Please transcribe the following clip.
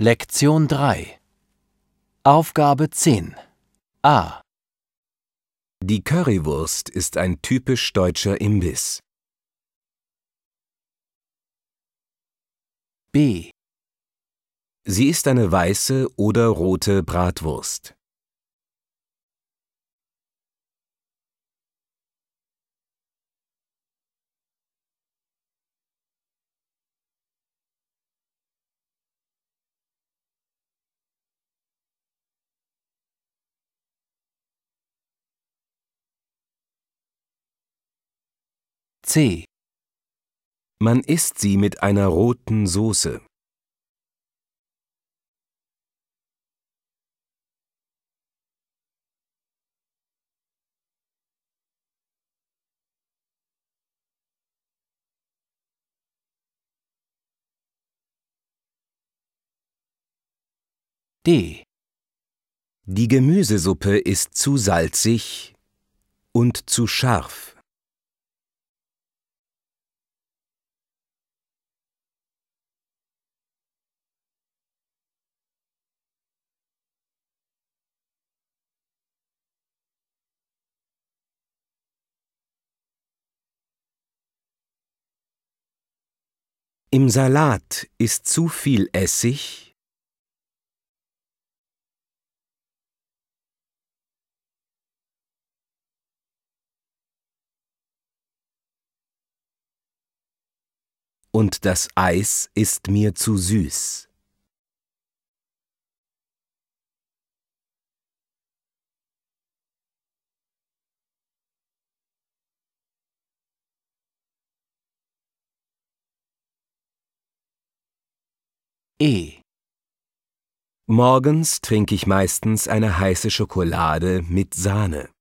Lektion 3 Aufgabe 10 A. Die Currywurst ist ein typisch deutscher Imbiss. B. Sie ist eine weiße oder rote Bratwurst. C. Man isst sie mit einer roten Soße. D. Die Gemüsesuppe ist zu salzig und zu scharf. Im Salat ist zu viel Essig und das Eis ist mir zu süß. E. Morgens trinke ich meistens eine heiße Schokolade mit Sahne.